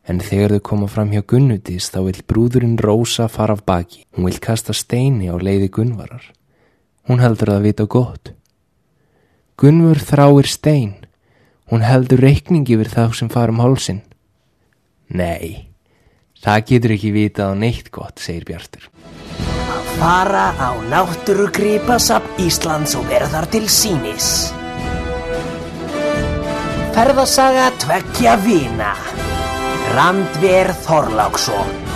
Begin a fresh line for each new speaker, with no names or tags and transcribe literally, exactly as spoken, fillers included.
En þegar þau koma fram hjá Gunnudís þá vill brúðurinn Rósa fara af baki. Hún vill kasta steini á leiði Gunnvarar. Hún heldur að vita gott. Gunnvör þráir stein. Hún heldur reikningi yfir þá sem fara um hálsinn. Nei, það getur ekki vitað á neitt gott, segir Bjartur.
Að fara á náttúrugripasafn Íslands og vera þar til sýnis. Ferðasaga tveggja vina. Randver Þorláksson.